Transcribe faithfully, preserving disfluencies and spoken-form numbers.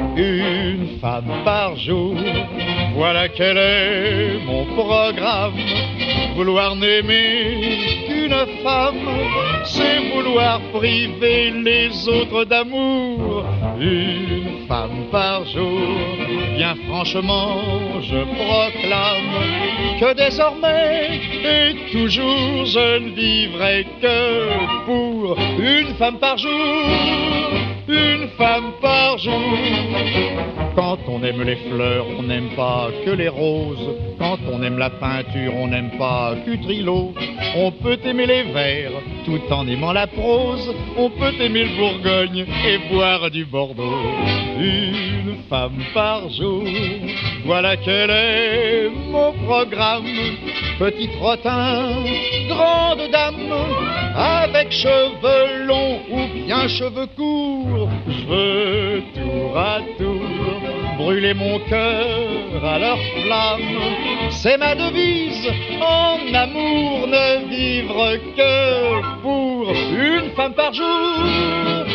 Une femme par jour, voilà quel est mon programme. Vouloir n'aimer qu'une femme, c'est vouloir priver les autres d'amour. Une femme par jour, bien franchement je proclame que désormais et toujours je ne vivrai que pour une femme par jour, une femme par jour. Quand on aime les fleurs, on n'aime pas que les roses. Quand on aime la peinture, on n'aime pas Cutrillo. On peut aimer les vers tout en aimant la prose. On peut aimer le Bourgogne et boire du Bordeaux. Une femme par jour, voilà quel est mon programme. Petit trottin, grande dame, avec cheveux longs ou bien cheveux courts. Je veux tour à tour brûler mon cœur à leur flamme. C'est ma devise, en amour ne vivre que pour une femme par jour.